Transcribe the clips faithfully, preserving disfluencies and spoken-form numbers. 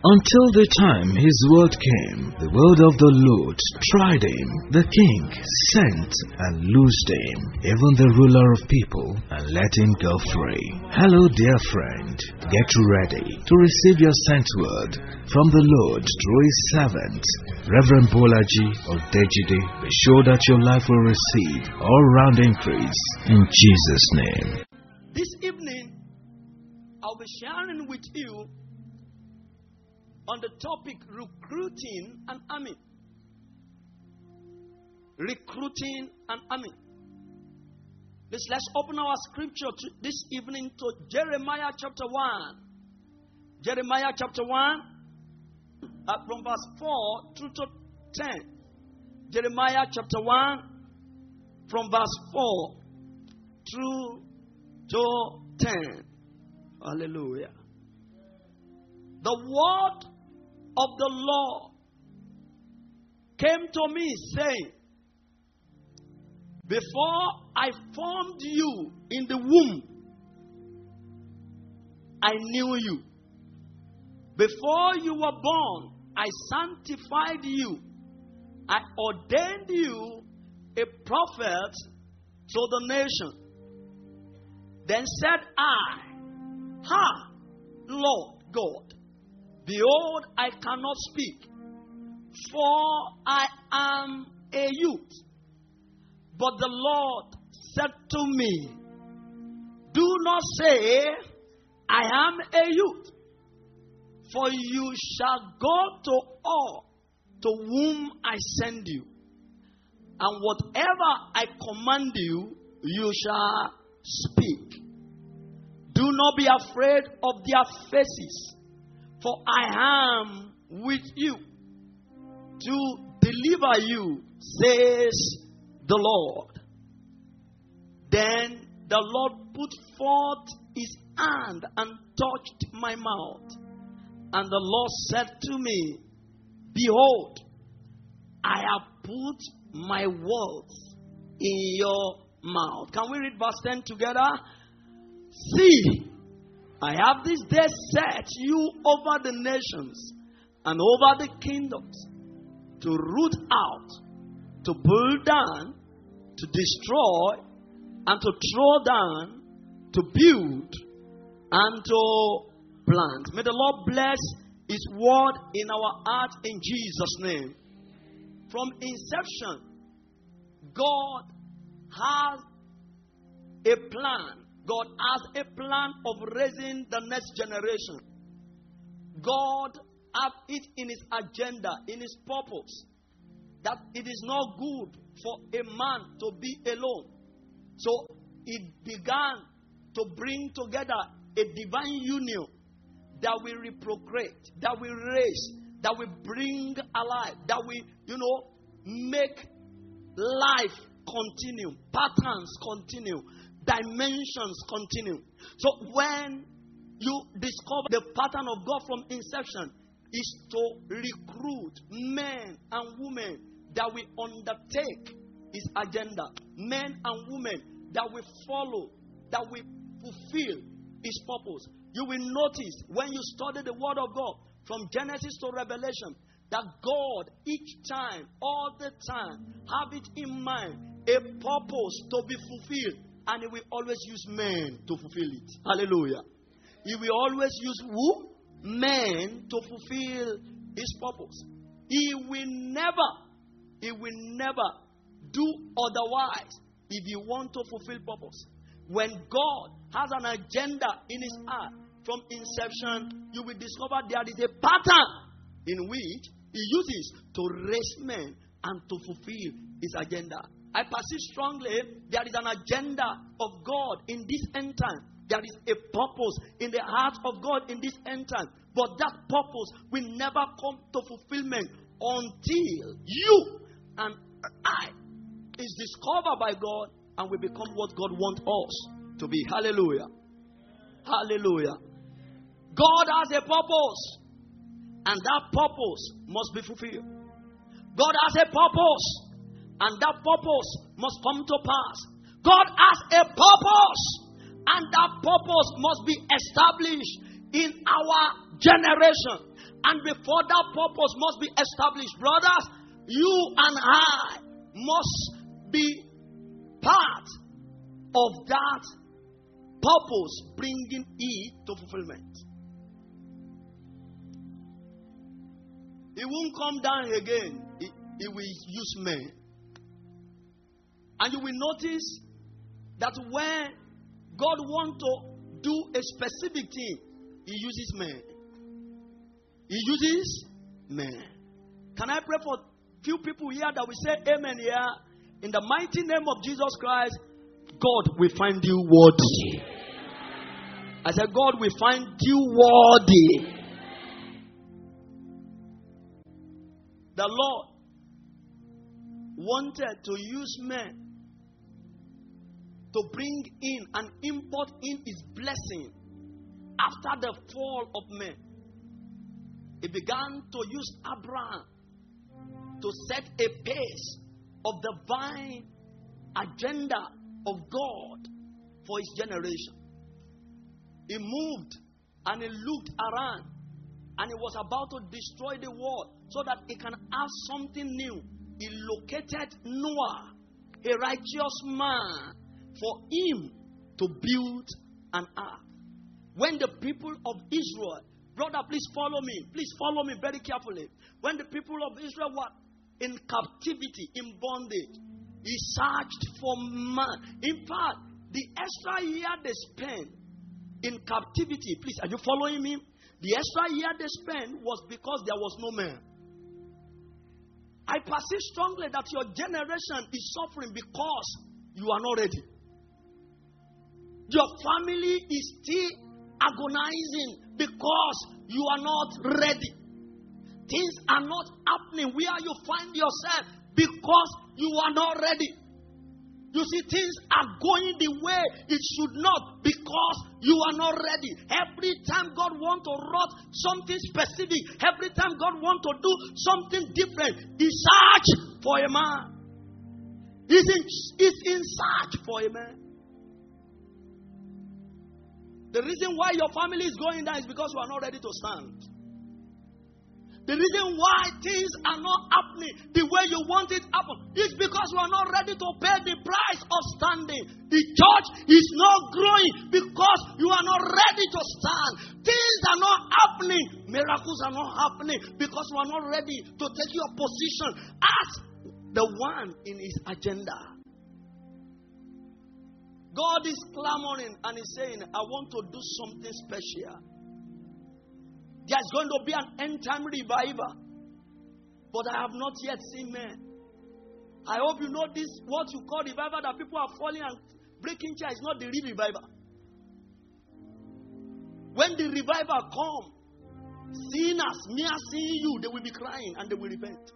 Until the time his word came, the word of the Lord tried him. The king sent and loosed him, even the ruler of people, and let him go free. Hello, dear friend. Get ready to receive your sent word from the Lord through his servant, Reverend Bolaji of Dejide. Be sure that your life will receive all-round increase in Jesus' name. This evening, I'll be sharing with you on the topic recruiting an army. Recruiting an army. Let's, let's open our scripture to this evening to Jeremiah chapter one. Jeremiah chapter one, uh, from verse four through to ten. Jeremiah chapter one, from verse four through to ten. Hallelujah. The word of the Lord came to me saying, before I formed you in the womb, I knew you. Before you were born, I sanctified you. I ordained you a prophet to the nation. Then said I, Ha, Lord God, behold, I cannot speak, for I am a youth. But the Lord said to me, do not say, I am a youth, for you shall go to all to whom I send you, and whatever I command you, you shall speak. Do not be afraid of their faces, for I am with you to deliver you, says the Lord. Then the Lord put forth his hand and touched my mouth. And the Lord said to me, behold, I have put my words in your mouth. Can we read verse ten together? See, I have this day set you over the nations and over the kingdoms, to root out, to pull down, to destroy, and to throw down, to build, and to plant. May the Lord bless his word in our heart in Jesus' name. From inception, God has a plan. God has a plan of raising the next generation. God has it in his agenda, in his purpose, that it is not good for a man to be alone. So it began to bring together a divine union that will reprocreate, that will raise, that will bring alive, that will, you know, make life continue, patterns continue, dimensions continue. So when you discover the pattern of God from inception is to recruit men and women that will undertake his agenda, men and women that will follow, that will fulfill his purpose. You will notice when you study the word of God from Genesis to Revelation that God each time, all the time, have it in mind, a purpose to be fulfilled. And he will always use men to fulfill it. Hallelujah. He will always use who? Men to fulfill his purpose. He will never, he will never do otherwise if you want to fulfill purpose. When God has an agenda in his heart from inception, you will discover there is a pattern in which he uses to raise men and to fulfill his agenda. I persist strongly, there is an agenda of God in this end time. There is a purpose in the heart of God in this end time. But that purpose will never come to fulfillment until you and I is discovered by God and we become what God wants us to be. Hallelujah. Hallelujah. God has a purpose, and that purpose must be fulfilled. God has a purpose, and that purpose must come to pass. God has a purpose, and that purpose must be established in our generation. And before that purpose must be established, brothers, you and I must be part of that purpose, bringing it to fulfillment. It won't come down again. It, it will use men. And you will notice that when God wants to do a specific thing, He uses men. He uses men. Can I pray for few people here that will say amen here? In the mighty name of Jesus Christ, God will find you worthy. I said, God will find you worthy. The Lord wanted to use men to bring in and import in His blessing after the fall of men. He began to use Abraham to set a pace of the divine agenda of God for His generation. He moved and he looked around and he was about to destroy the world so that he can have something new. He located Noah, a righteous man, for him to build an ark. When the people of Israel, brother, please follow me. Please follow me very carefully. When the people of Israel were in captivity, in bondage, he searched for man. In fact, the extra year they spent in captivity, please, are you following me? The extra year they spent was because there was no man. I perceive strongly that your generation is suffering because you are not ready. Your family is still agonizing because you are not ready. Things are not happening where you find yourself because you are not ready. You see, things are going the way it should not because you are not ready. Every time God wants to write something specific, every time God wants to do something different, He search for a man. He's in, he's in search for a man. The reason why your family is going down is because you are not ready to stand. The reason why things are not happening the way you want it to happen is because you are not ready to pay the price of standing. The church is not growing because you are not ready to stand. Things are not happening. Miracles are not happening because you are not ready to take your position as the one in His agenda. God is clamoring and He's saying, I want to do something special. There's going to be an end time revival. But I have not yet seen men. I hope you know this, what you call revival, that people are falling and breaking chair is not the real revival. When the revival comes, sinners, mere seeing you, they will be crying and they will repent.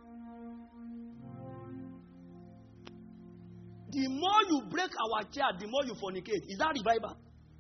The more you break our chair, the more you fornicate. Is that revival?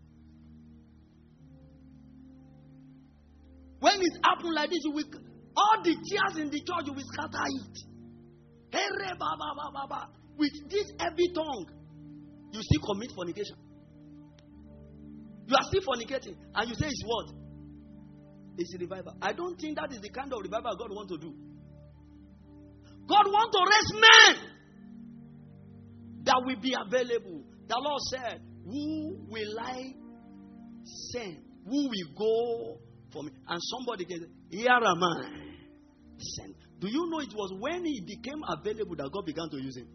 When it happens like this, you will, all the tears in the church, you will scatter it. Hey, ba, ba, ba, ba, ba. With this heavy tongue, you still commit fornication. You are still fornicating, and you say it's what? It's a revival. I don't think that is the kind of revival God wants to do. God wants to raise men that will be available. The Lord said, who will I send? Who will go for me? And somebody can say, here am I. Send. Do you know it was when he became available that God began to use him?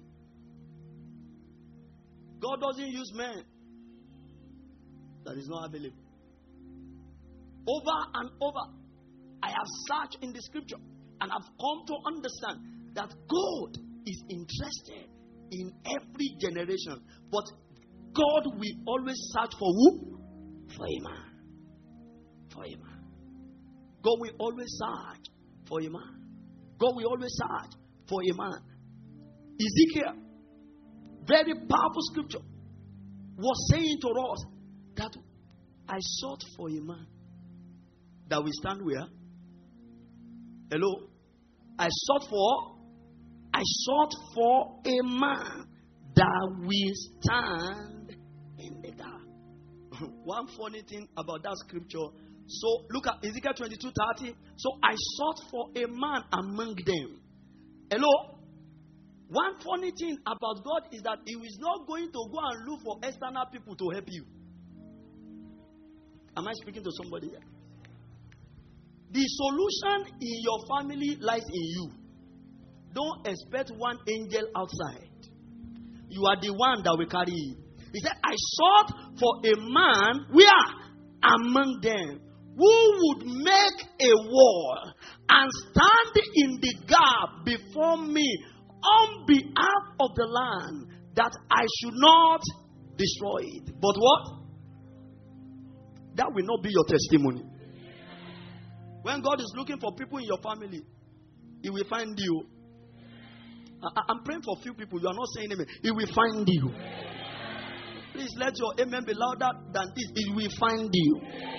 God doesn't use men that is not available. Over and over, I have searched in the scripture and I've come to understand that God is interested in every generation. But God will always search for who? For a man. For a man. God will always search for a man. God will always search for a man. Ezekiel, very powerful scripture, was saying to us that I sought for a man that will stand where? Hello? I sought for I sought for a man that will stand in the gap. One funny thing about that scripture, So look at Ezekiel twenty-two thirty. So I sought for a man among them. Hello? One funny thing about God is that He is not going to go and look for external people to help you. Am I speaking to somebody here? The solution in your family lies in you. Don't expect one angel outside. You are the one that will carry it. He said, I sought for a man, where? Among them, who would make a wall and stand in the gap before me on behalf of the land, that I should not destroy it. But what? That will not be your testimony. When God is looking for people in your family, He will find you. I, I'm praying for a few people. You are not saying amen. He will find you. Please let your amen be louder than this. He will find you.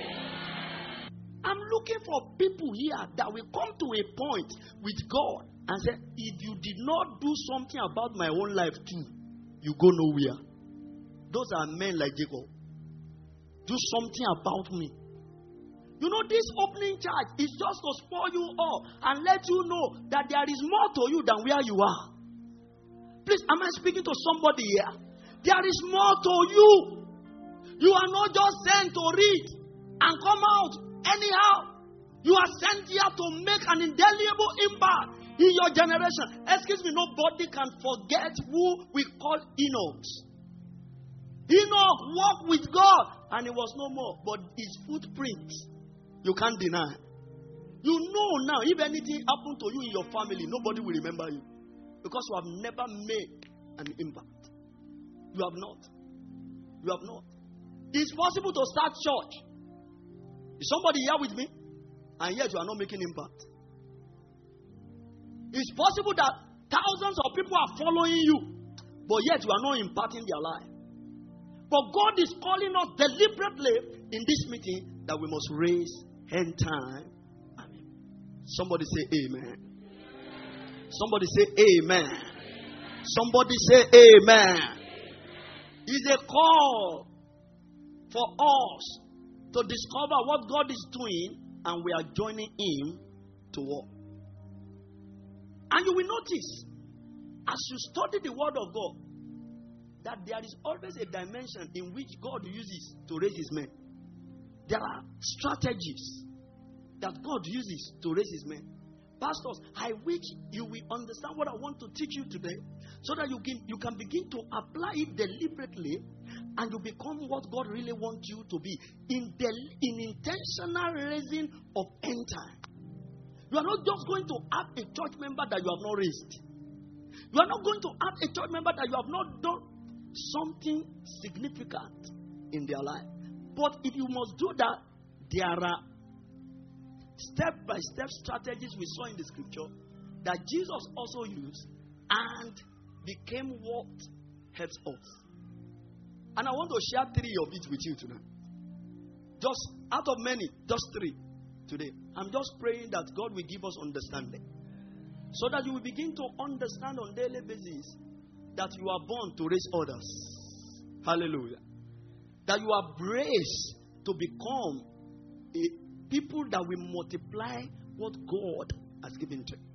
I'm looking for people here that will come to a point with God and say, if you did not do something about my own life too, you go nowhere. Those are men like Jacob. Do something about me. You know, this opening charge is just to spoil you all and let you know that there is more to you than where you are. Please, am I speaking to somebody here? There is more to you. You are not just sent to read and come out anyhow. You are sent here to make an indelible impact in your generation. Excuse me, nobody can forget who we call Enoch. Enoch walked with God and it was no more, but his footprint, you can't deny. You know now, if anything happened to you in your family, nobody will remember you. Because you have never made an impact. You have not. You have not. It's possible to start church. Is somebody here with me? And yet you are not making impact. It's possible that thousands of people are following you, but yet you are not impacting their life. But God is calling us deliberately in this meeting that we must raise end time. Amen. Somebody say amen. Somebody say amen. Somebody say amen. It's a call for us to discover what God is doing, and we are joining Him to work. And you will notice, as you study the Word of God, that there is always a dimension in which God uses to raise His men. There are strategies that God uses to raise His men. Pastors, I wish you will understand what I want to teach you today, so that you can, you can begin to apply it deliberately, and you become what God really wants you to be in, the, in intentional raising of end time. You are not just going to have a church member that you have not raised. You are not going to have a church member that you have not done something significant in their life. But if you must do that, there are step-by-step strategies we saw in the scripture that Jesus also used and became what helps us. And I want to share three of it with you tonight. Just out of many, just three today. I'm just praying that God will give us understanding, so that you will begin to understand on a daily basis that you are born to raise others. Hallelujah. That you are braced to become a people that will multiply what God has given to you.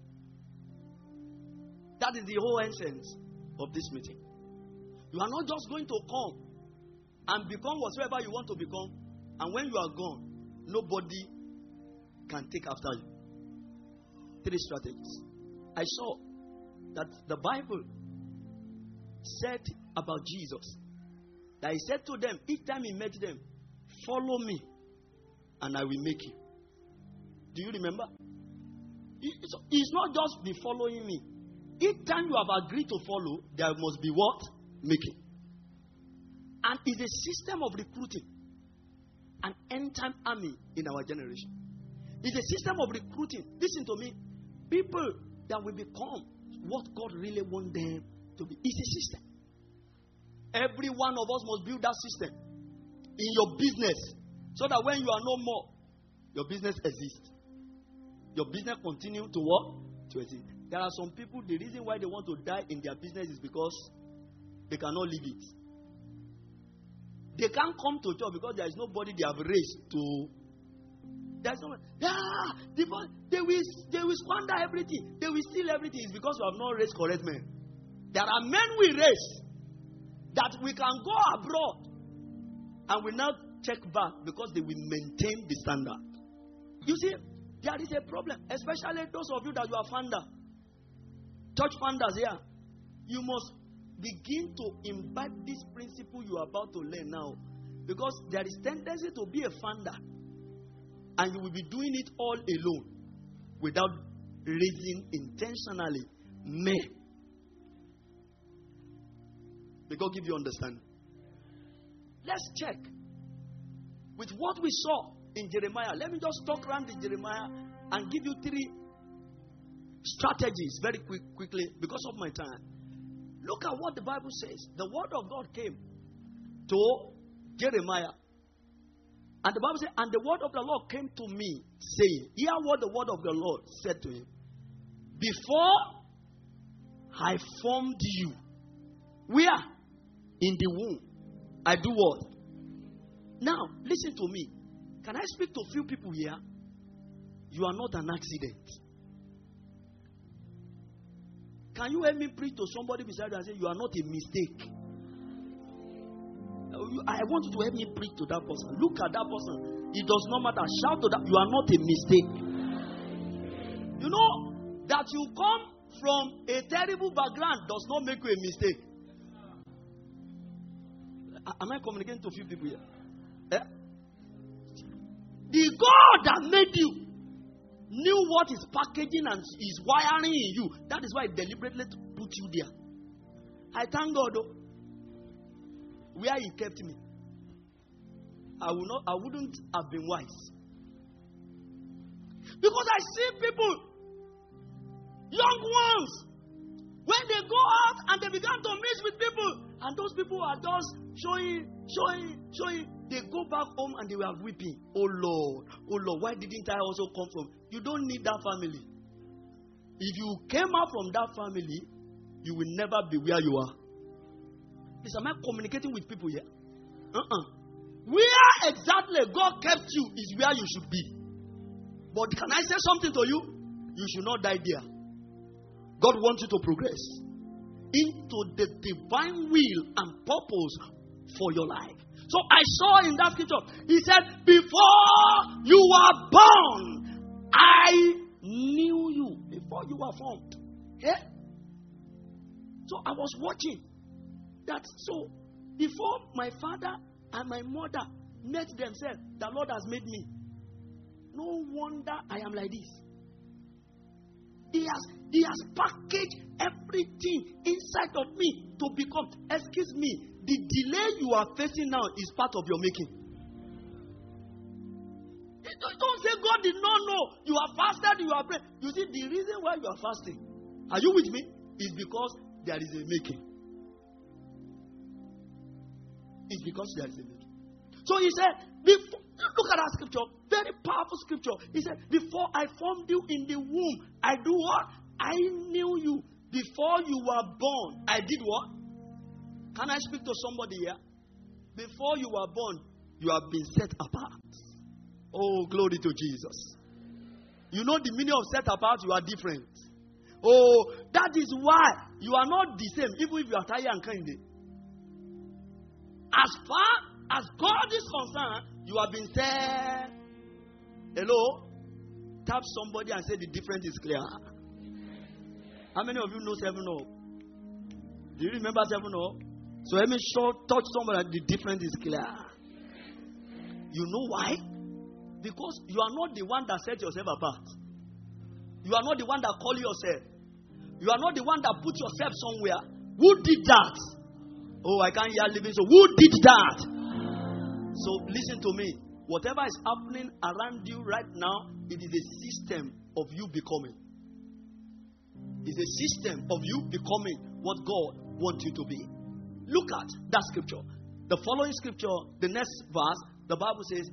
That is the whole essence of this meeting. You are not just going to come and become whatsoever you want to become, and when you are gone, nobody can take after you. Three strategies. I saw that the Bible said about Jesus that He said to them, each time He met them, follow me and I will make you. Do you remember? It's not just be following me. Each time you have agreed to follow, there must be what? Making. And it's a system of recruiting an end-time army in our generation. It's a system of recruiting. Listen to me. People that will become what God really wants them to be. It's a system. Every one of us must build that system in your business, so that when you are no more, your business exists. Your business continues to what? To exist. There are some people, the reason why they want to die in their business is because they cannot leave it. They can't come to church because there is nobody they have raised to There's no yeah, they, they will they will squander everything. They will steal everything. It's because you have not raised correct men. There are men we raise that we can go abroad and we now check back because they will maintain the standard. You see, there is a problem, especially those of you that you are founder, church founders here. You must begin to imbibe this principle you are about to learn now, because there is tendency to be a founder and you will be doing it all alone without raising intentionally men. May God give you understanding. Let's check with what we saw in Jeremiah. Let me just talk around the Jeremiah and give you three strategies very quick, quickly because of my time. Look at what the Bible says. The word of God came to Jeremiah. And the Bible says, and the word of the Lord came to me, saying, hear what the word of the Lord said to him. Before I formed you, where? In the womb. I do what? Now, listen to me. Can I speak to a few people here? You are not an accident. Can you help me preach to somebody beside you and say, you are not a mistake? I want you to help me preach to that person. Look at that person. It does not matter. Shout to that. You are not a mistake. You know that you come from a terrible background does not make you a mistake. Am I communicating to a few people here? Yeah? The God that made you knew what is packaging and is wiring in you. That is why He deliberately put you there. I thank God though. Where He kept me, I will not. I wouldn't have been wise. Because I see people, young ones, when they go out and they begin to mix with people, and those people are just showing, showing, showing. They go back home and they were weeping. Oh Lord, oh Lord, why didn't I also come from? You don't need that family. If you came out from that family, you will never be where you are. Is am I communicating with people here? Uh-uh. Where exactly God kept you is where you should be. But can I say something to you? You should not die there. God wants you to progress into the divine will and purpose for your life. So I saw in that scripture, He said, before you were born, I knew you. Before you were formed. Yeah? So I was watching. That so before my father and my mother met themselves, the Lord has made me. No wonder I am like this. He has He has packaged everything inside of me to become. Excuse me, the delay you are facing now is part of your making. Don't say God did not know. You are fasted, you are praying. You see, the reason why you are fasting, are you with me? Is because there is a making. It's because there is a making. So He said, before, look at that scripture, very powerful scripture. He said, before I formed you in the womb, I do what? I knew you. Before you were born, I did what? Can I speak to somebody here? Before you were born, you have been set apart. Oh, glory to Jesus. You know the meaning of set apart, you are different. Oh, that is why you are not the same, even if you are tired and kind. As far as God is concerned, you have been said. Hello? Tap somebody and say the difference is clear. How many of you know seven up? Do you remember seven up? So let me show, touch somebody and the difference is clear. You know why? Because you are not the one that set yourself apart. You are not the one that call yourself. You are not the one that put yourself somewhere. Who did that? Oh, I can't hear living. So who did that? So listen to me. Whatever is happening around you right now, it is a system of you becoming. It's a system of you becoming what God wants you to be. Look at that scripture. The following scripture, the next verse, the Bible says,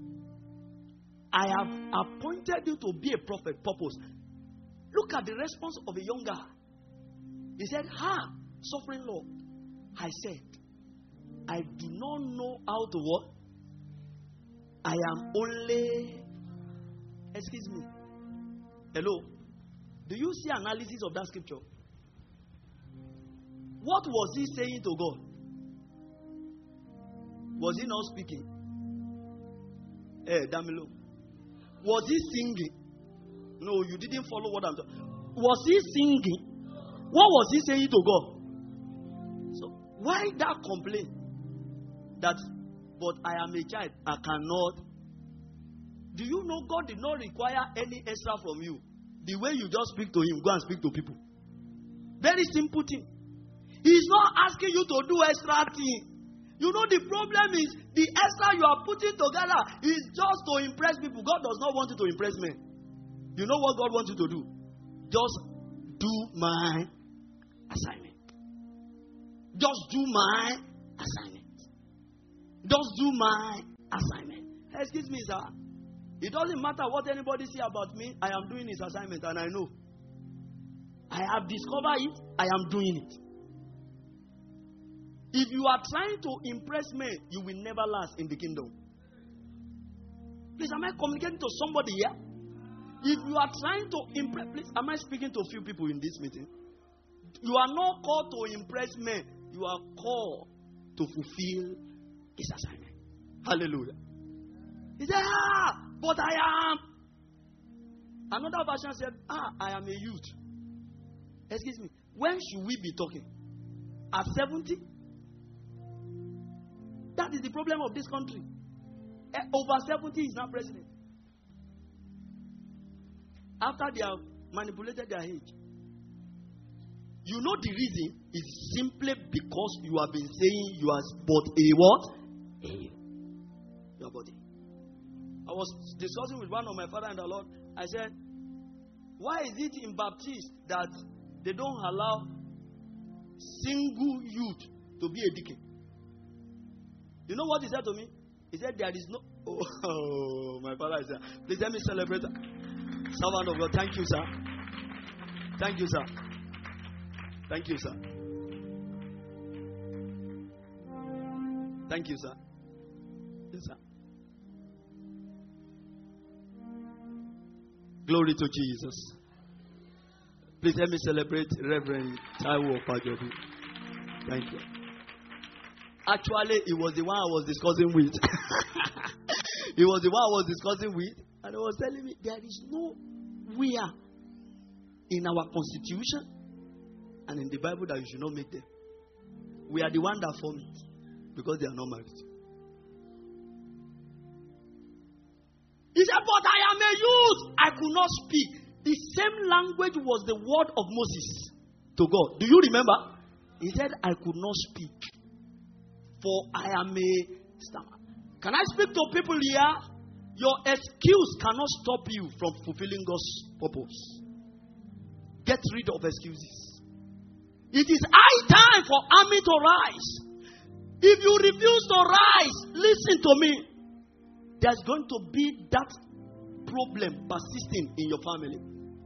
I have appointed you to be a prophet. Purpose. Look at the response of a young guy. He said, Ha, sovereign Lord, I said, I do not know how to what? I am only Excuse me. Hello? Do you see analysis of that scripture? What was he saying to God? Was he not speaking? Eh, Damilo. Was he singing? No, you didn't follow what I'm talking. Was he singing? What was he saying to God? So why that complaint? That, but I am a child, I cannot. Do you know God did not require any extra from you? The way you just speak to him, go and speak to people. Very simple thing. He's not asking you to do extra thing. You know the problem is the extra you are putting together is just to impress people. God does not want you to impress men. You know what God wants you to do? Just do my assignment. Just do my assignment. Just do my assignment. Excuse me, sir. It doesn't matter what anybody say about me. I am doing his assignment and I know. I have discovered it. I am doing it. If you are trying to impress men, you will never last in the kingdom. Please, am I communicating to somebody here? If you are trying to impress, please, am I speaking to a few people in this meeting? You are not called to impress men. You are called to fulfill his assignment. Hallelujah. He said, ah, but I am. Another version said, ah, I am a youth. Excuse me. When should we be talking? At seventy? That is the problem of this country. Over seventy is now president. After they have manipulated their age. You know the reason is simply because you have been saying you are but a what? A your body. I was discussing with one of my father and the Lord. I said, why is it in Baptist that they don't allow single youth to be a deacon? You know what he said to me? He said there is no. Oh, oh my father is there. Please let me celebrate. Servant of God, thank you, sir. Thank you, sir. Thank you, sir. Thank you, sir. Yes, sir. Glory to Jesus. Please let me celebrate Reverend Taiwo Pajobi. Thank you. Actually, it was the one I was discussing with. It was the one I was discussing with. And he was telling me there is nowhere in our constitution and in the Bible that you should not make them. We are the one that form it because they are not married. He said, but I am a youth. I could not speak. The same language was the word of Moses to God. Do you remember? He said, I could not speak. For I am a stammer. Can I speak to people here? Your excuse cannot stop you from fulfilling God's purpose. Get rid of excuses. It is high time for army to rise. If you refuse to rise, listen to me. There's going to be that problem persisting in your family.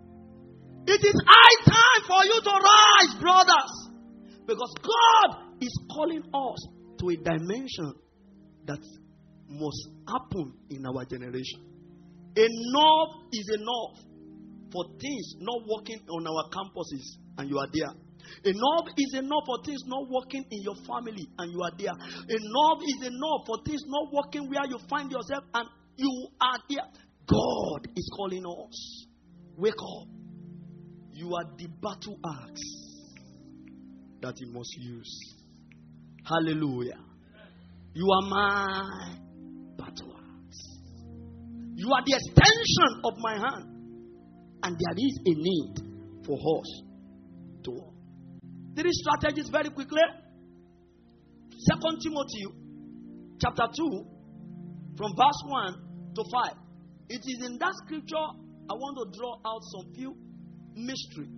It is high time for you to rise, brothers. Because God is calling us to a dimension that must happen in our generation. Enough is enough for things not working on our campuses and you are there. Enough is enough for things not working in your family and you are there. Enough is enough for things not working where you find yourself and you are there. God is calling us. Wake up. You are the battle axe that He must use. Hallelujah. You are my battle axe. You are the extension of my hand. And there is a need for us to walk. Three strategies very quickly. Second Timothy chapter two from verse one to five. It is in that scripture I want to draw out some few mystery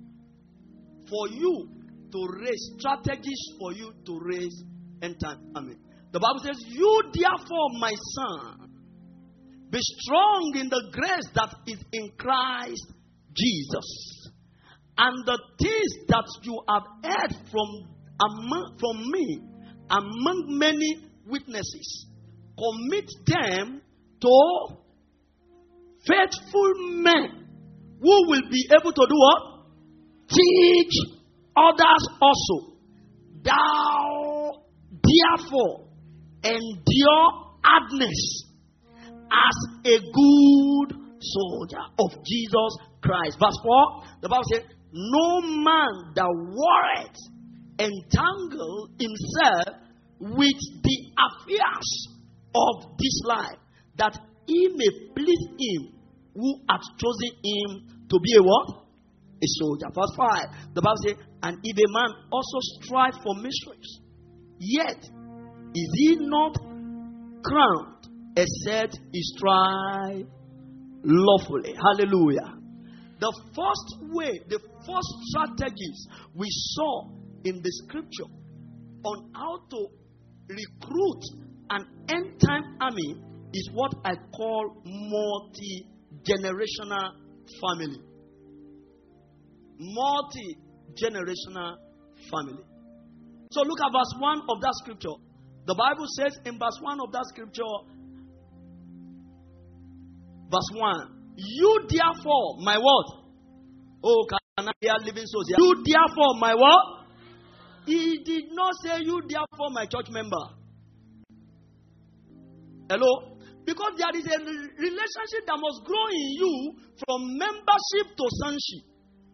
for you to raise strategies for you to raise end time. Amen. The Bible says, you therefore, my son, be strong in the grace that is in Christ Jesus. And the things that you have heard from, among, from me among many witnesses, commit them to faithful men who will be able to do what? Teach others also. Thou therefore endure hardness as a good soldier of Jesus Christ. Verse four, the Bible says, no man that warreth entangle himself with the affairs of this life, that he may please him who hath chosen him to be a what? A soldier. Verse five, the Bible says, and if a man also strive for mysteries, yet is he not crowned, except he strive lawfully. Hallelujah. The first way, the first strategies we saw in the scripture on how to recruit an end time army is what I call multi-generational family. Multi-generational family. So look at verse one of that scripture. The Bible says in verse one of that scripture, verse one, you therefore, my what? Oh, can I hear living souls here? You therefore, my what? He did not say you therefore, my church member. Hello? Because there is a relationship that must grow in you from membership to sonship.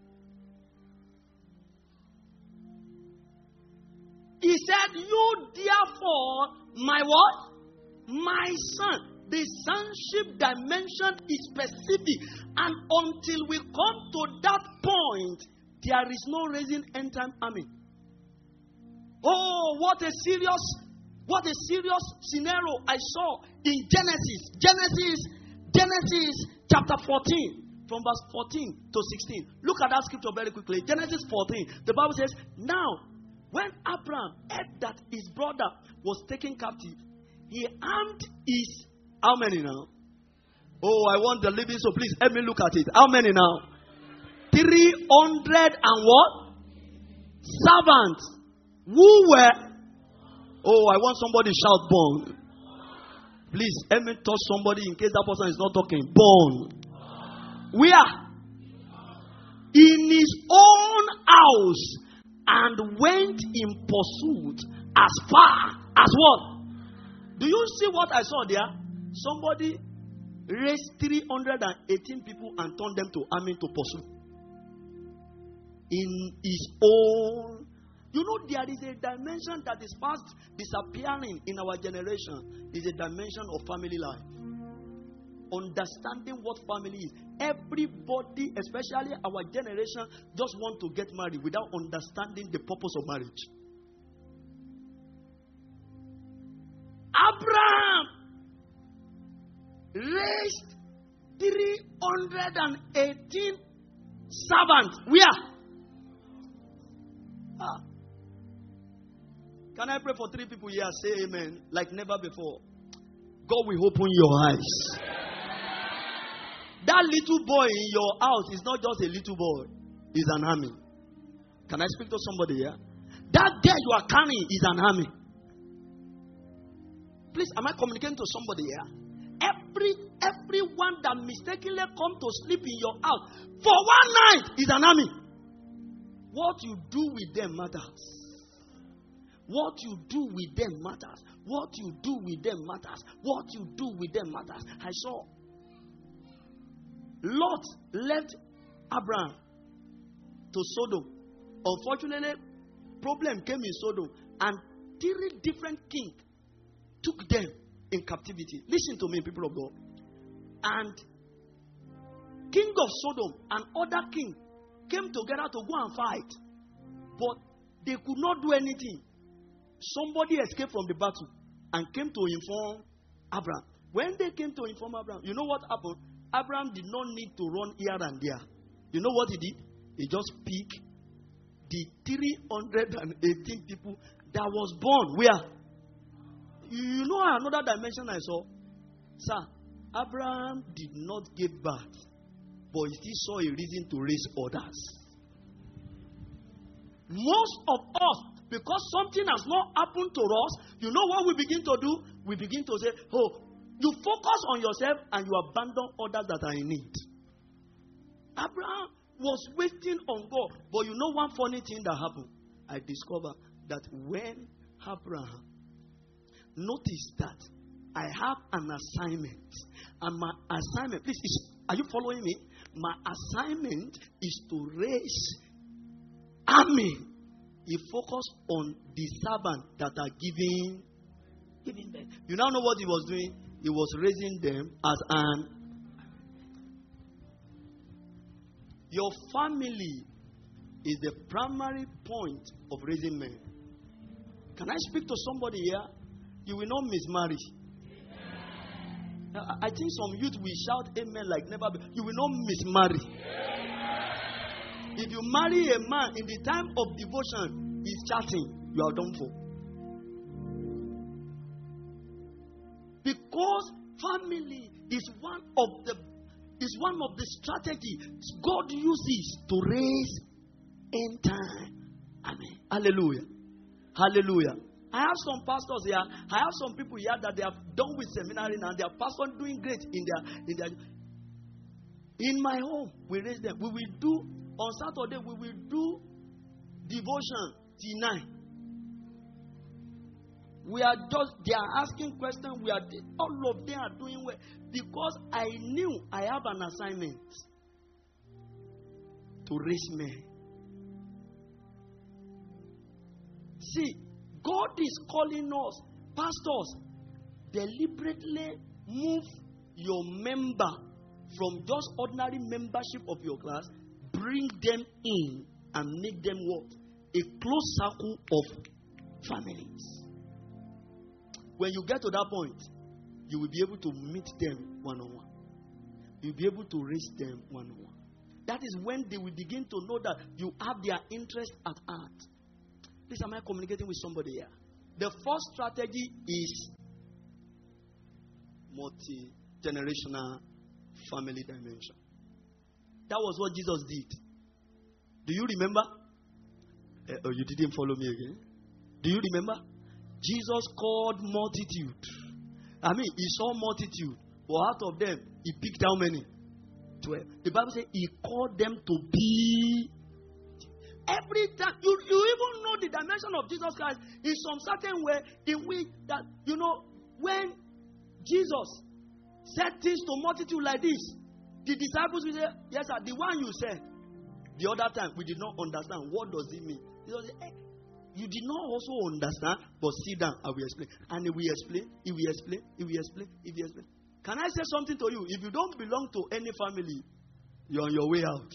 He said, you therefore, my what? My son. The sonship dimension is specific. And until we come to that point, there is no raising end time army. Oh, what a serious, what a serious scenario I saw in Genesis. Genesis, Genesis chapter fourteen, from verse fourteen to sixteen. Look at that scripture very quickly. Genesis fourteen. The Bible says, now, when Abraham heard that his brother was taken captive, he armed his, how many now? Oh, I want the living, so please help me look at it. How many now? Three hundred and what? Servants. Who were? Oh, I want somebody to shout born. Please help me touch somebody in case that person is not talking. Born. Where? In his own house, and went in pursuit as far as what? Do you see what I saw there? Somebody raised three hundred eighteen people and turned them to army to pursue. In his own. You know, there is a dimension that is fast disappearing in our generation. Is a dimension of family life. Understanding what family is. Everybody, especially our generation, just want to get married without understanding the purpose of marriage. Abraham raised three hundred eighteen servants. Where? Ah. Can I pray for three people here? Say amen. Like never before. God will open your eyes. That little boy in your house is not just a little boy. He's an army. Can I speak to somebody here? That girl you are carrying is an army. Please, am I communicating to somebody here? Every everyone that mistakenly come to sleep in your house for one night is an army. What you do with them matters. What you do with them matters. What you do with them matters. What you do with them matters. I saw Lot left Abraham to Sodom. Unfortunately, problem came in Sodom, and three different kings took them in captivity. Listen to me, people of God. And king of Sodom and other king came together to go and fight, but they could not do anything. Somebody escaped from the battle and came to inform Abraham. When they came to inform Abraham, you know what happened? Abraham did not need to run here and there. You know what he did? He just picked the three hundred eighteen people that was born. Where? You know another dimension I saw? Sir, Abraham did not give birth, but he still saw a reason to raise others. Most of us, because something has not happened to us, you know what we begin to do? We begin to say, oh, You focus on yourself and you abandon others that are in need. Abraham was waiting on God. But you know one funny thing that happened? I discovered that when Abraham noticed that I have an assignment, and my assignment, please, is, are you following me? My assignment is to raise army. He focused on the servant that are giving, giving birth. You now know what he was doing? He was raising them as an. Your family is the primary point of raising men. Can I speak to somebody here? You will not mismarry. I think some youth will shout amen like never before. You will not mismarry. If you marry a man in the time of devotion, he's chatting, you are done for. Because family is one of the is one of the strategies God uses to raise end time. Amen. Hallelujah. Hallelujah. I have some pastors here. I have some people here that they have done with seminary and they are pastors doing great in their in their. In my home, we raise them. We will do on Saturday. We will do devotion till nine. We are just they are asking questions. We are all of them are doing well because I knew I have an assignment to raise men. See. God is calling us, pastors, deliberately move your member from just ordinary membership of your class, bring them in and make them what? A close circle of families. When you get to that point, you will be able to meet them one-on-one. You'll be able to raise them one-on-one. That is when they will begin to know that you have their interest at heart. Please, am I communicating with somebody here? The first strategy is multi-generational family dimension. That was what Jesus did. Do you remember? Uh, oh, you didn't follow me again. Do you remember? Jesus called multitude. I mean, he saw multitude. But out of them, he picked how many? Twelve. The Bible says he called them to be. Every time, you, you even know the dimension of Jesus Christ in some certain way in which that, you know, when Jesus said things to multitude like this, the disciples will say, yes sir, the one you said, the other time we did not understand. What does it mean? Jesus said, hey, you did not also understand, but sit down, I will explain. And he will explain, he will explain, he will explain, he will explain. Can I say something to you? If you don't belong to any family, you're on your way out.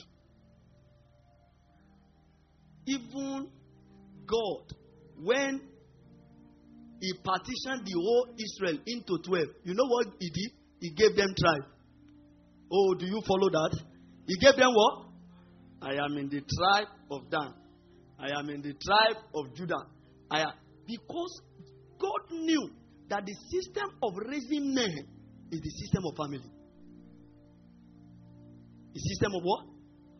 Even God, when he partitioned the whole Israel into twelve, you know what he did? He gave them tribe. Oh, do you follow that? He gave them what? I am in the tribe of Dan. I am in the tribe of Judah. I am, because God knew that the system of raising men is the system of family. The system of what?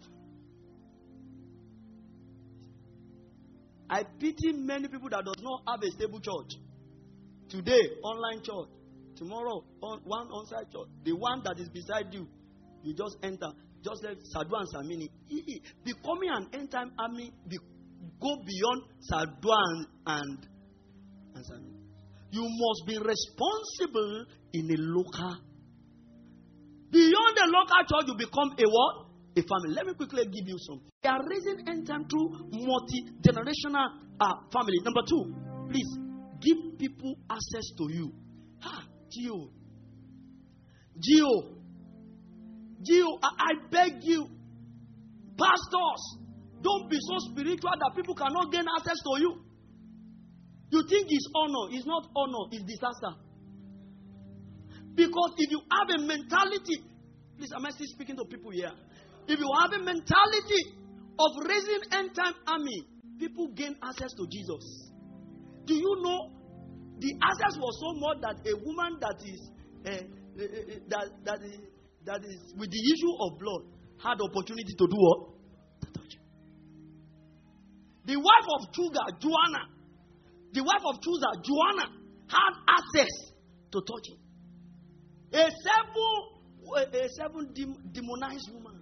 I pity many people that does not have a stable church. Today, online church. Tomorrow, on one on-site church. The one that is beside you, you just enter. Just like Sadhu and Samini. Becoming an end-time army, be, go beyond Sadhu and, and, and Samini. You must be responsible in a local. Beyond the local church, you become a what? A family. Let me quickly give you some. They are raising end time through multi-generational uh, family. Number two, please give people access to you. Ha, Gio. Gio. Gio, I, I beg you, pastors, don't be so spiritual that people cannot gain access to you. You think it's honor. It's not honor, it's disaster. Because if you have a mentality, please, am I still speaking to people here? If you have a mentality of raising end-time army, people gain access to Jesus. Do you know the access was so much that a woman that is uh, uh, uh, that that is that is with the issue of blood had opportunity to do what? To touch him. The wife of Chuga, Joanna, the wife of Chusa, Joanna, had access to touch him. A seven, a seven demonized woman.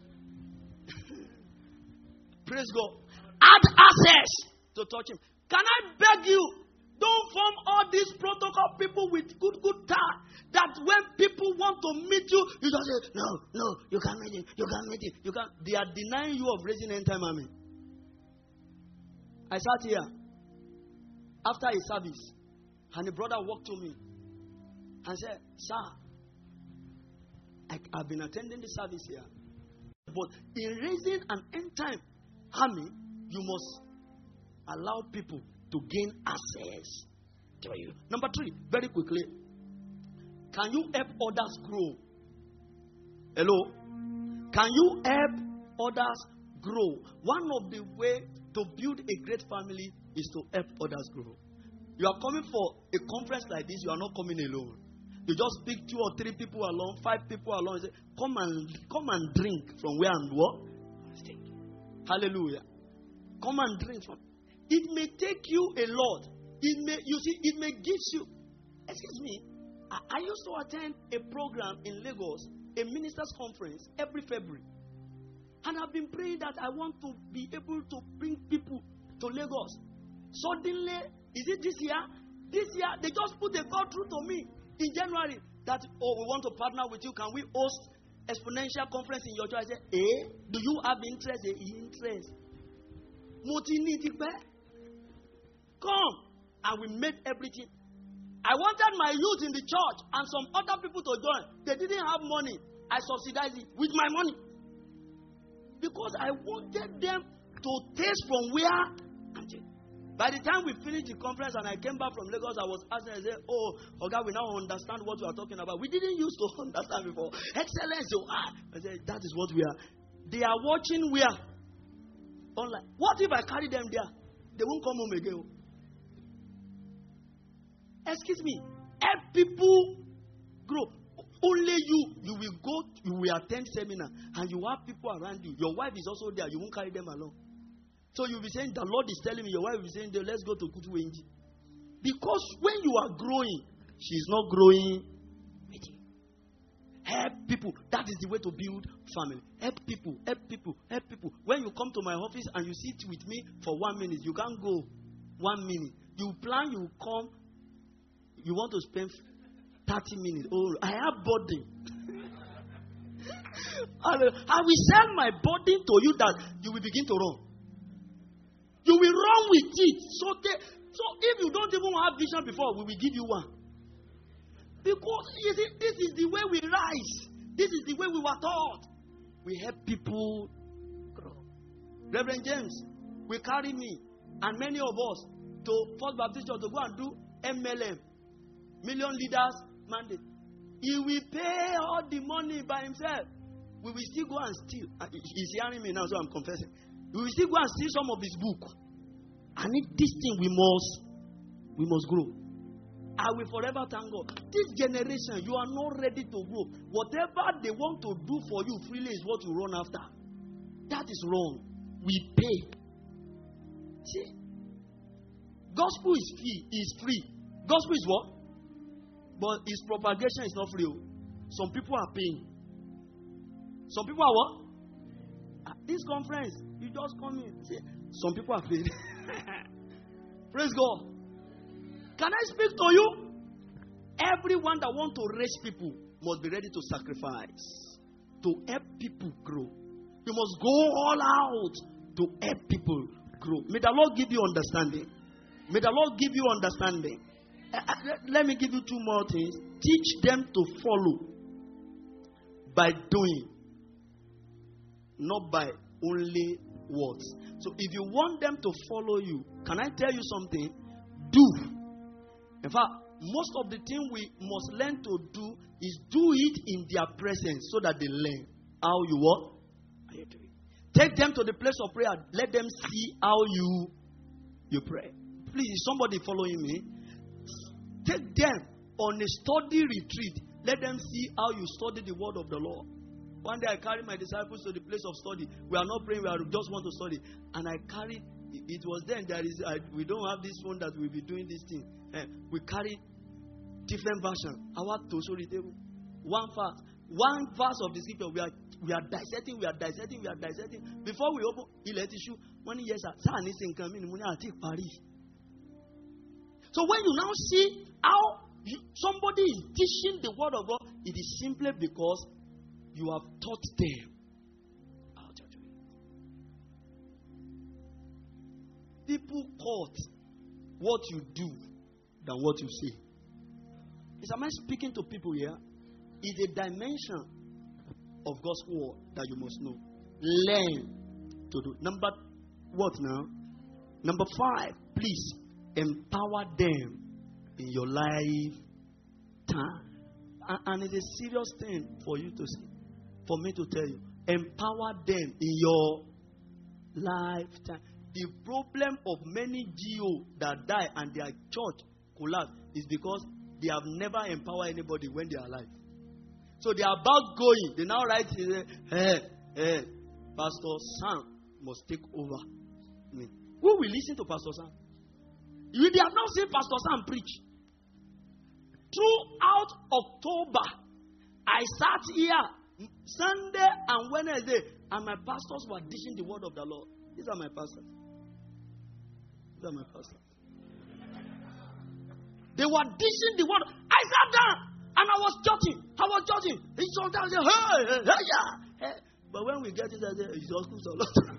Praise God. Had access to touch him. Can I beg you? Don't form all these protocol people with good, good time. That when people want to meet you, you just say, no, no, you can't meet him, you can't meet him, you can't. They are denying you of raising end time army. I sat here after a service, and a brother walked to me and said, sir, I, I've been attending the service here, but in raising an end time army, you must allow people to gain access to you. Number three, very quickly, can you help others grow? Hello? Can you help others grow? One of the ways to build a great family is to help others grow. You are coming for a conference like this, you are not coming alone. You just pick two or three people along, five people along, and say, come and come and drink from where and what? Hallelujah. Come and drink from. It may take you a lot. It may, you see, it may give you. Excuse me. I, I used to attend a program in Lagos, a ministers' conference every February. And I've been praying that I want to be able to bring people to Lagos. Suddenly, is it this year? This year, they just put a call through to me in January that, oh, we want to partner with you. Can we host exponential conference in your church? I said, eh? Do you have interest? Eh, interest. Come. And we made everything. I wanted my youth in the church and some other people to join. They didn't have money. I subsidized it with my money. Because I wanted them to taste from where. By the time we finished the conference and I came back from Lagos, I was asking, I said, oh, okay, we now understand what you are talking about. We didn't used to understand before. Excellence. So, ah. I said, that is what we are. They are watching where? Online. What if I carry them there? They won't come home again. Excuse me. Help people grow. Only you, you will go, you will attend seminar, and you have people around you. Your wife is also there. You won't carry them along. So you'll be saying, the Lord is telling me, your wife will be saying, let's go to Kutu Wenji. Because when you are growing, she's not growing with you. Help people. That is the way to build family. Help people, help people, help people. When you come to my office and you sit with me for one minute, you can't go one minute. You plan, you come, you want to spend thirty minutes. Oh, I have burden. I will sell my burden to you that you will begin to run. You will run with it. So, they, so if you don't even have vision before, we will give you one. Because you see, this is the way we rise. This is the way we were taught. We help people grow. Reverend James will carry me and many of us to First Baptist Church to go and do M L M, Million Leaders Mandate. He will pay all the money by himself. We will still go and steal. He's hearing me now, so I'm confessing. We will still go and steal some of his book. And in this thing we must, we must grow. I will forever thank God. This generation, you are not ready to grow. Whatever they want to do for you freely is what you run after. That is wrong. We pay. See, gospel is free. Is free. Gospel is what? But its propagation is not free. Some people are paying. Some people are what? At this conference, you just come in. See, some people are paying. Praise God. Can I speak to you? Everyone that wants to raise people must be ready to sacrifice, to help people grow. You must go all out to help people grow. May the Lord give you understanding. May the Lord give you understanding. Uh, uh, let me give you two more things. Teach them to follow by doing, not by only words. So if you want them to follow you, can I tell you something? Do. In fact, most of the thing we must learn to do is do it in their presence so that they learn how you what? How you do it. Take them to the place of prayer. Let them see how you you pray. Please, is somebody following me? Take them on a study retreat. Let them see how you study the word of the Lord. One day I carried my disciples to the place of study. We are not praying, we are just want to study. And I carried, it was then there is, I, we don't have this one that we'll be doing this thing. Uh, we carry different version. Our tosori table. One verse. One verse of the scripture. We are we are dissecting, we are dissecting, we are dissecting. Before we open, he let issue one year. So when you now see how you, somebody is teaching the word of God, it is simply because you have taught them how to do it. People caught what you do than what you say. Is am I speaking to people here? It's a dimension of God's word that you must know. Learn to do. Number what now? Number five, please empower them in your lifetime. And, and it's a serious thing for you to see, for me to tell you. Empower them in your lifetime. The problem of many G O that die and their church collapse is because they have never empowered anybody when they are alive. So they are about going. They now write, hey, hey, Pastor Sam must take over. I mean, who will listen to Pastor Sam? You, they have not seen Pastor Sam preach. Throughout October, I sat here Sunday and Wednesday, and my pastors were teaching the word of the Lord. These are my pastors. These are my pastors. They were teaching the word. I sat down. And I was judging. I was judging. He sometimes said, hey, hey, hey, yeah. Hey. But when we get it, I say, it's all cool, so lot.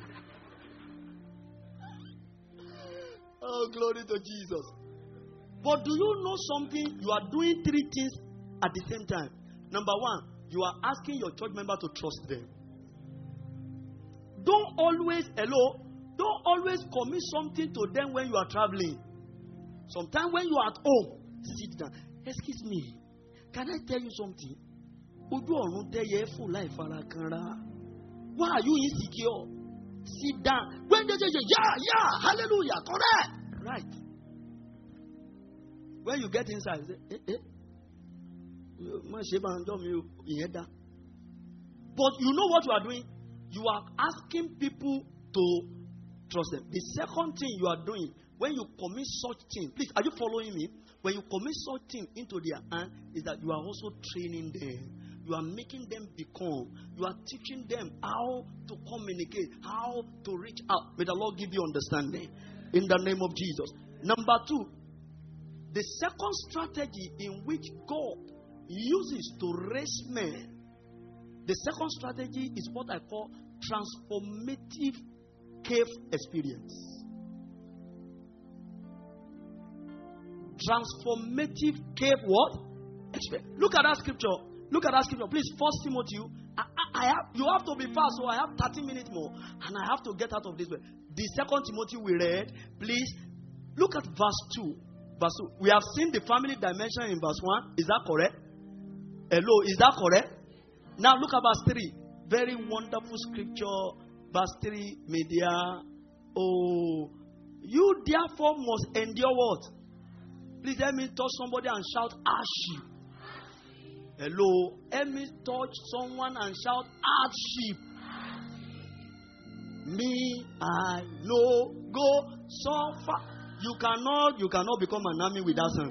Oh, glory to Jesus. But do you know something? You are doing three things at the same time. Number one, you are asking your church member to trust them. Don't always, hello, don't always commit something to them when you are traveling. Sometimes when you are at home, sit down. Excuse me. Can I tell you something? Why are you insecure? Sit down. When they say, yeah, yeah, hallelujah, correct. Right. When you get inside, you say, eh, eh. But you know what you are doing? You are asking people to trust them. The second thing you are doing, when you commit such thing, please, are you following me? When you commit such thing into their hand, is that you are also training them. You are making them become. You are teaching them how to communicate, how to reach out. May the Lord give you understanding in the name of Jesus. Number two, the second strategy in which God uses to raise men, the second strategy is what I call transformative cave experience. Transformative cave what? Experience. Look at that scripture. Look at that scripture. Please, First Timothy. I, I, I have, you have to be fast, so I have thirty minutes more. And I have to get out of this way. The second Timothy we read, please, look at verse two. Verse two. We have seen the family dimension in verse one. Is that correct? Hello, is that correct? Now look at verse three. Very wonderful scripture. Verse three, media. Oh, you therefore must endure what? Please let me touch somebody and shout hardship. Hello, let me touch someone and shout hardship. Me, I know, go suffer. You cannot, you cannot become an army without song.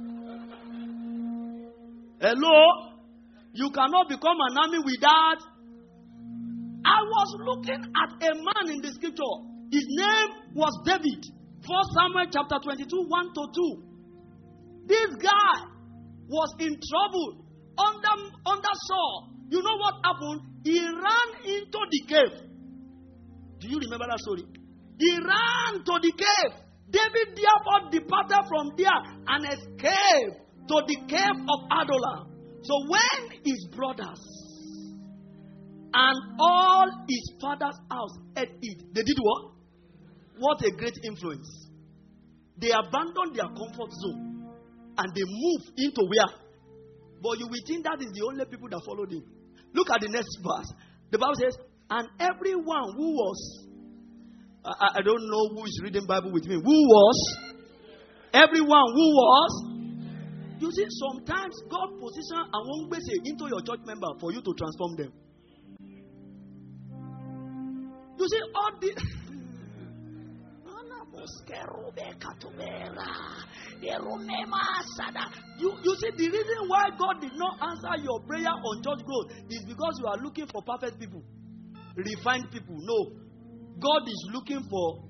Hello, you cannot become an army without. I was looking at a man in the scripture. His name was David. First Samuel chapter twenty-two, one to two. This guy was in trouble under, under Saul. You know what happened? He ran into the cave. Do you remember that story? He ran to the cave. David therefore departed from there and escaped to the cave of Adullam. So when his brothers and all his father's house ate it, they did what? What a great influence. They abandoned their comfort zone. And they move into where? But you will think that is the only people that followed him. Look at the next verse. The Bible says, and everyone who was, I, I don't know who is reading Bible with me. Who was? Everyone who was. You see, sometimes God positions and won't base it into your church member for you to transform them. You see, all the You, you see, the reason why God did not answer your prayer on church growth is because you are looking for perfect people, refined people. No, God is looking for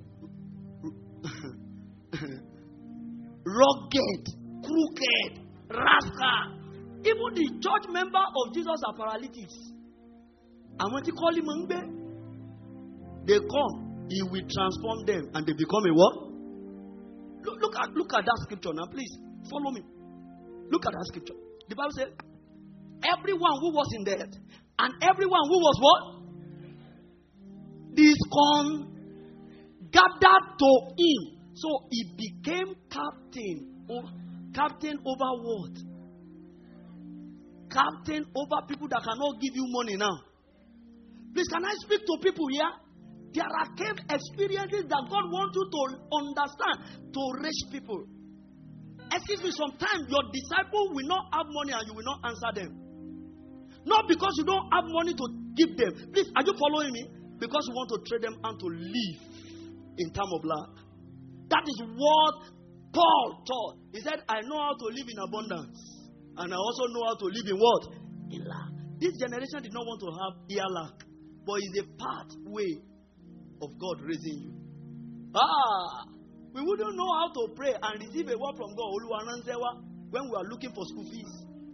rugged, crooked, rascal. Even the church member of Jesus are paralytics. And when you call him Mungbe, they come, he will transform them and they become a what? Look, look at look at that scripture now, please. Follow me. Look at that scripture. The Bible says, everyone who was in death and everyone who was what? This con gathered to him. So he became captain. Oh, captain over what? Captain over people that cannot give you money now. Please, can I speak to people here? There are cave experiences that God wants you to understand to reach people. Excuse me, sometimes your disciple will not have money and you will not answer them. Not because you don't have money to give them. Please, are you following me? Because you want to trade them and to live in time of lack. That is what Paul taught. He said, I know how to live in abundance. And I also know how to live in what? In lack. This generation did not want to have ear lack. But it's a pathway of God raising you. Ah! We wouldn't know how to pray and receive a word from God when we are looking for school fees.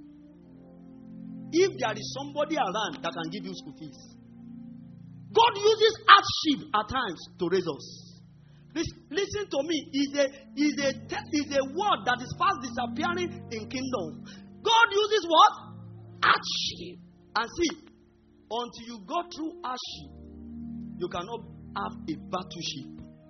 If there is somebody around that can give you school fees. God uses hardship at times to raise us. Listen, listen to me. Is a is a is a word that is fast disappearing in kingdom. God uses what? Hardship. And see, until you go through hardship, you cannot have a battleship.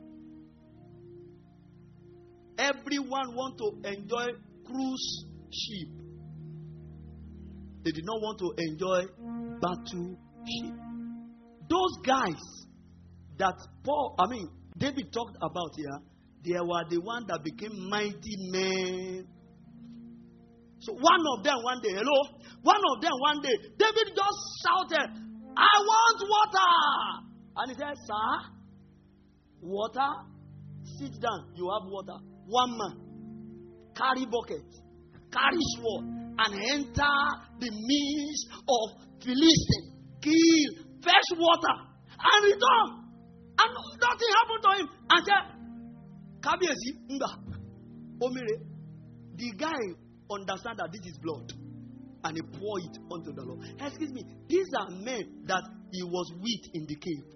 Everyone want to enjoy cruise ship. They did not want to enjoy battleship. Those guys that Paul, I mean, David talked about here, they were the one that became mighty men. So one of them one day, hello, one of them one day, David just shouted, I want water. And he said, sir, water? Sit down, you have water. One man, carry bucket, carry sword, and enter the midst of Philistine, kill, fetch water, and return. And nothing happened to him. And said, Kabiesi, Nga, Omire, the guy understand that this is blood. And he pour it onto the Lord. Excuse me, these are men that he was with in the cave.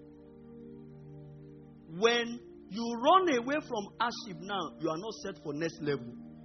When you run away from hardship now, you are not set for next level.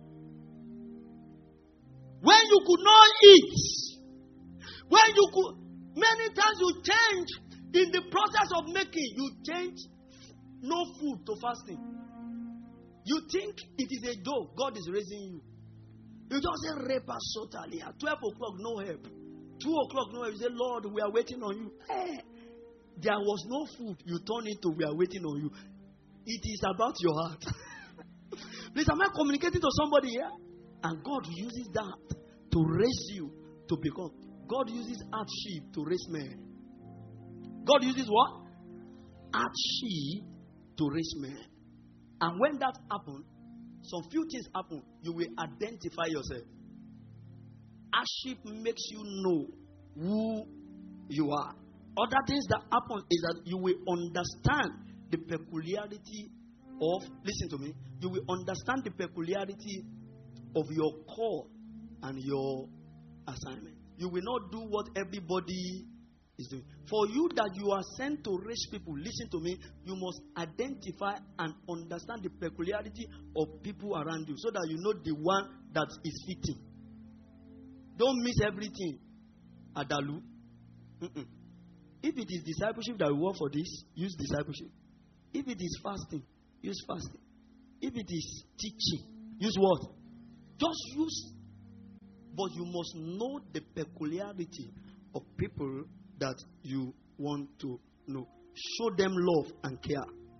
When you could not eat, when you could, many times you change in the process of making, you change no food to fasting. You think it is a joke, God is raising you. You just say, Repa Sotalia, twelve o'clock, no help. two o'clock, no help. You say, Lord, we are waiting on you. Hey, there was no food. You turn it to, we are waiting on you. It is about your heart. Please, am I communicating to somebody here? And God uses that to raise you to become. God uses hardship to raise men. God uses what? Hardship to raise men. And when that happens, some few things happen. You will identify yourself. Hardship makes you know who you are. Other things that happen is that you will understand the peculiarity of, listen to me, you will understand the peculiarity of your call and your assignment. You will not do what everybody is doing. For you that you are sent to reach people, listen to me, you must identify and understand the peculiarity of people around you so that you know the one that is fitting. Don't miss everything. Adalu. Mm-mm. If it is discipleship that will work for this, use discipleship. If it is fasting, use fasting. If it is teaching, use what? Just use. But you must know the peculiarity of people that you want to know. Show them love and care.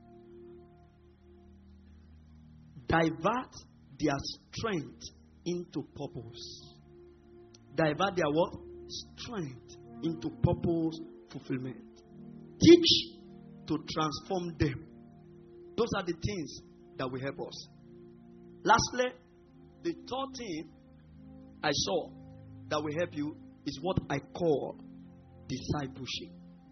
Divert their strength into purpose. Divert their what? Strength into purpose fulfillment. Teach to transform them. Those are the things that will help us. Lastly, the third thing I saw that will help you is what I call discipleship.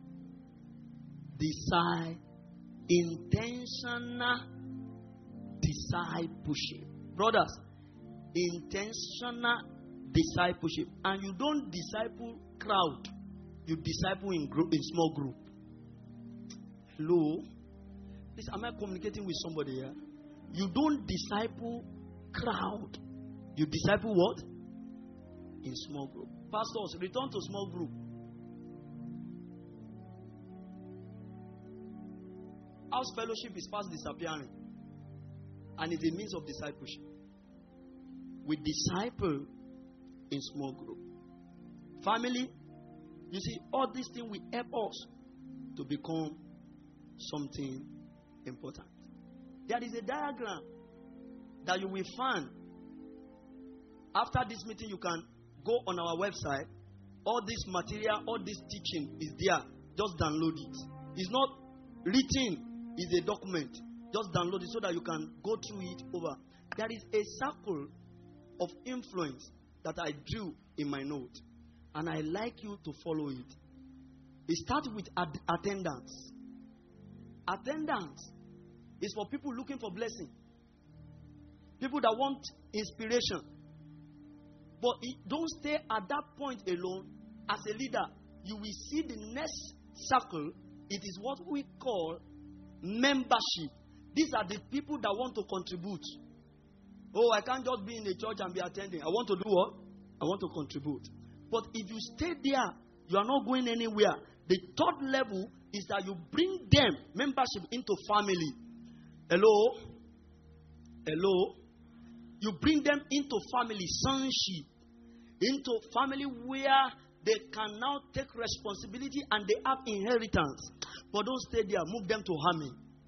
Decide, intentional discipleship. Brothers, intentional discipleship. And you don't disciple crowd. You disciple in group, in small group. Hello? Please, am I communicating with somebody here? You don't disciple crowd. You disciple what? In small group. Pastors, return to small group. House fellowship is fast disappearing. And it's a means of discipleship. We disciple in small group. Family, you see, all these things will help us to become something important. There is a diagram that you will find. After this meeting, you can go on our website. All this material, all this teaching is there. Just download it. It's not written, it's a document. Just download it so that you can go through it over. There is a circle of influence that I drew in my note. And I like you to follow it. It starts with ad- attendance. Attendance is for people looking for blessing. People that want inspiration. But it, don't stay at that point alone. As a leader, you will see the next circle. It is what we call membership. These are the people that want to contribute. Oh, I can't just be in a church and be attending. I want to do what? I want to contribute. But if you stay there, you are not going anywhere. The third level is that you bring them, membership, into family. Hello? Hello? You bring them into family, sonship. Into family where they can now take responsibility and they have inheritance. But don't stay there. Move them to army.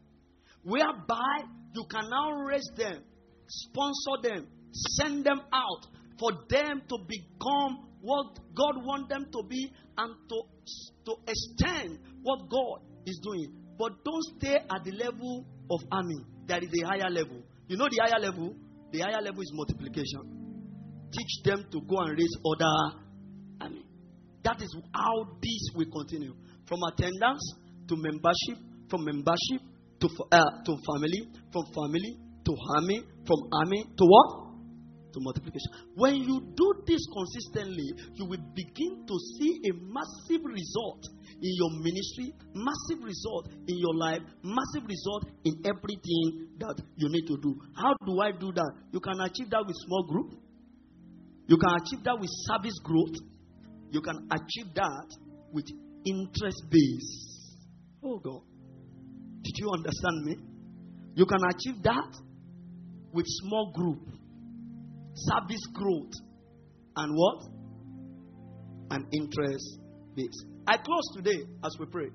Whereby you can now raise them, sponsor them, send them out for them to become what God wants them to be and to, to extend what God is doing. But don't stay at the level of army. There is a higher level. You know the higher level? The higher level is multiplication. Teach them to go and raise other army. That is how this will continue. From attendance to membership, from membership to, uh, to family, from family to army, from army to what? To multiplication. When you do this consistently, you will begin to see a massive result in your ministry, massive result in your life, massive result in everything that you need to do. How do I do that? You can achieve that with small group. You can achieve that with service growth. You can achieve that with interest base. Oh God. Did you understand me? You can achieve that with small group, service growth, and what? And interest base. I close today as we pray.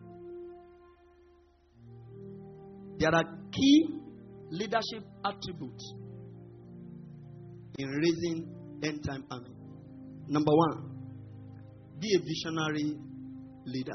There are key leadership attributes in raising end time army. Number one, be a visionary leader.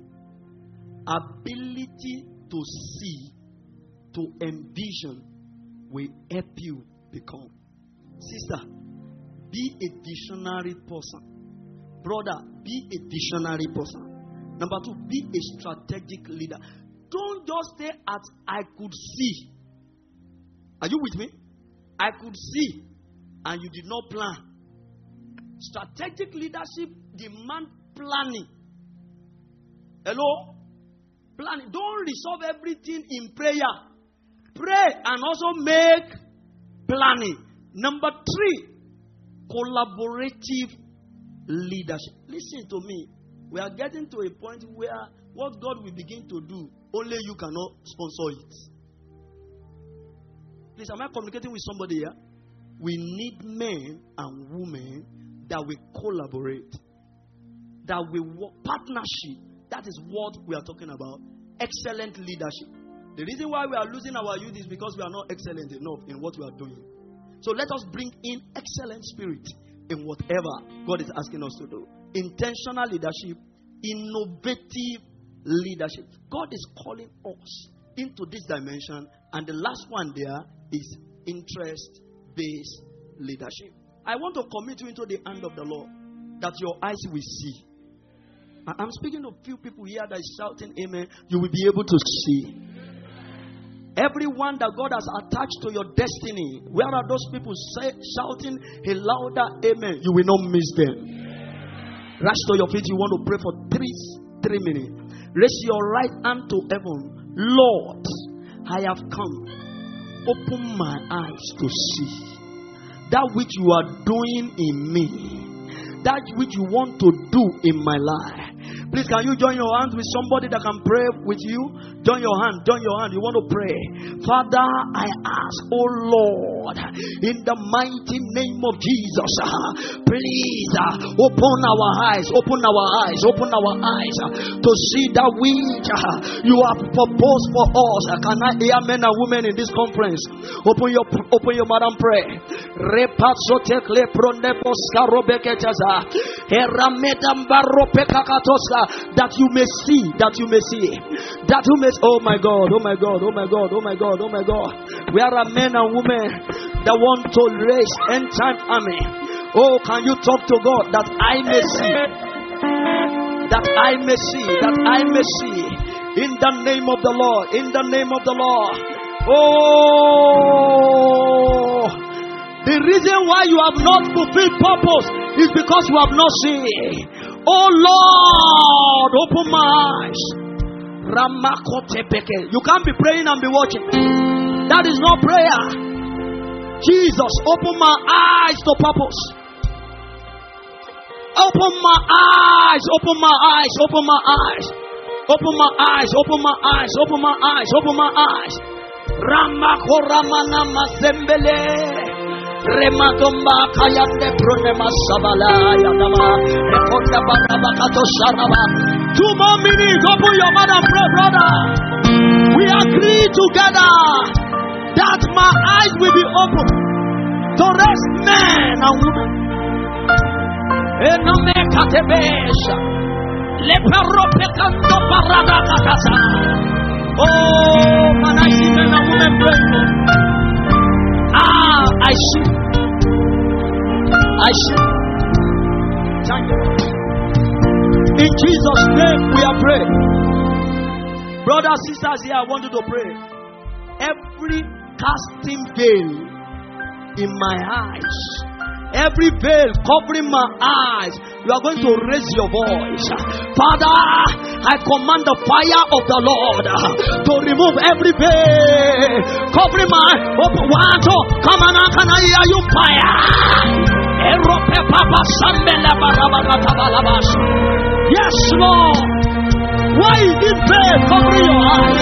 Ability to see, to envision will help you become. Sister, be a visionary person. Brother, be a visionary person. Number two, be a strategic leader. Don't just stay at I could see. Are you with me? I could see and you did not plan. Strategic leadership demands planning. Hello? Planning. Don't resolve everything in prayer. Pray and also make planning. Number three, collaborative leadership. Listen to me. We are getting to a point where what God will begin to do, only you cannot sponsor it. Please, am I communicating with somebody here? We need men and women that will collaborate, that will work partnership. That is what we are talking about. Excellent leadership. The reason why we are losing our youth is because we are not excellent enough in what we are doing. So let us bring in excellent spirit in whatever God is asking us to do. Intentional leadership, innovative leadership. God is calling us into this dimension. And the last one there is interest-based leadership. I want to commit you into the hand of the Lord, that your eyes will see. I'm speaking to a few people here that is shouting amen. You will be able to see. Everyone that God has attached to your destiny, where are those people say, shouting a louder amen? You will not miss them. Rush to your feet. You want to pray for three, three minutes. Raise your right hand to heaven. Lord, I have come. Open my eyes to see that which you are doing in me, that which you want to do in my life. Please, can you join your hands with somebody that can pray with you? Join your hand, join your hand. You want to pray. Father, I ask, oh Lord, in the mighty name of Jesus, please open our eyes, open our eyes, open our eyes to see that which you have proposed for us. Can I hear men and women in this conference? Open your open your mouth and pray. That you may see, that you may see, that you may. Oh my God, oh my God, oh my God, oh my God, oh my God. We are men and women that want to raise end time army. Oh, can you talk to God that I may see, that I may see, that I may see, in the name of the Lord, in the name of the Lord. Oh, the reason why you have not fulfilled purpose is because you have not seen. Oh Lord, open my eyes. You can't be praying and be watching. That is not prayer. Jesus, open my eyes to purpose. Open my eyes, open my eyes, open my eyes. Open my eyes, open my eyes, open my eyes, open my eyes. Ramako Ramana Mazembele. Rematomba Kayande Pronema Sabala Yadama Rekonda Barabakato Sharaba. Two more minutes, open your mouth and pray, brother. We agree together that my eyes will be open to rest men and women. Enome Katebesha Lepero Pekando Parada Katasa. Oh, can I see men and women pray? Ah, I see. I see. Thank you. In Jesus' name we are praying. Brothers, sisters here, I want you to pray. Every casting veil in my eyes, every veil covering my eyes, you are going to raise your voice. Father, I command the fire of the Lord to remove every veil covering my eyes. One, two, come on, can I hear you fire? Yes, Lord. Why is this veil covering your eyes?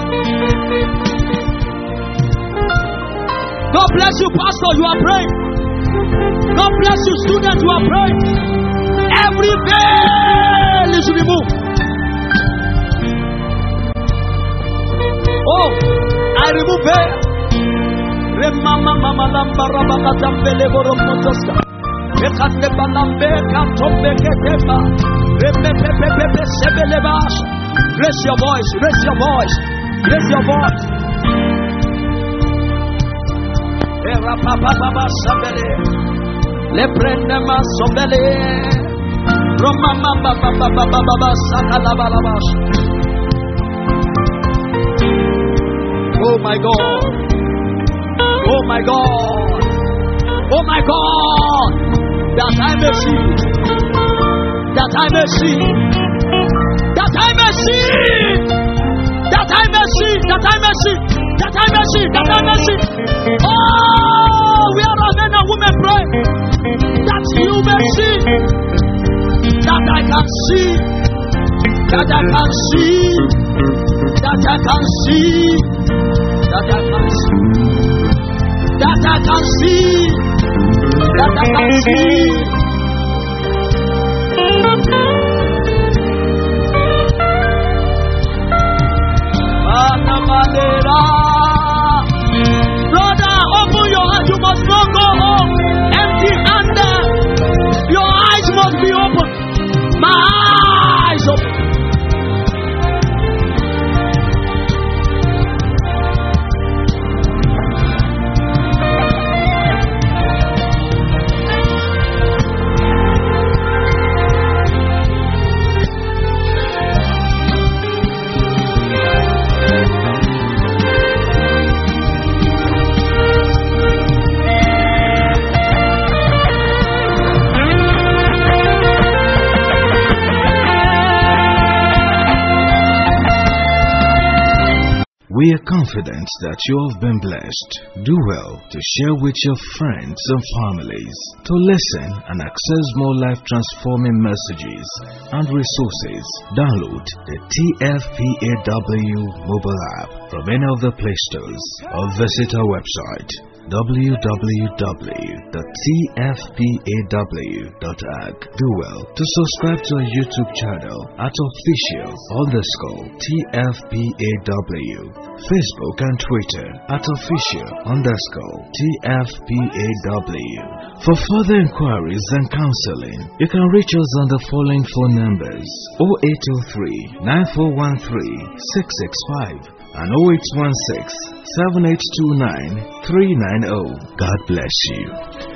God bless you, Pastor. You are praying. God bless you, students. You are praying. Every veil is removed. Oh, I remove veil. Remama mama lamba rabaka tambele boro motoska. Ekande balambe kantombe ketema. Repepe pepe sebelebas. Raise your voice. Raise your voice. Raise your voice. Era papa papa sabele. Le prende ma sobele. Roma mama papa papa papa sakala balabas. Oh my God. Oh my God. Oh my God. That I may see. That I may see. That I may see. That I may see. That I may see. That I may see. That I may see. Oh, we are men and women pray. That you may see. That I can see. That I can see. That I can see. That I can see. That I can see. That I can see. Brother, open your eyes. You must not go home empty-handed. Your eyes must be open. My eyes open. We are confident that you have been blessed. Do well to share with your friends and families. To listen and access more life-transforming messages and resources, download the T F P A W mobile app from any of the Play Stores or visit our website w w w dot t f p a w dot org. Do well to subscribe to our YouTube channel at official underscore T F P A W, Facebook and Twitter at official underscore T F P A W. For further inquiries and counseling, you can reach us on the following phone numbers: zero eight zero three, nine four one three, six six five and zero eight one six, seven eight two nine, three nine zero. God bless you.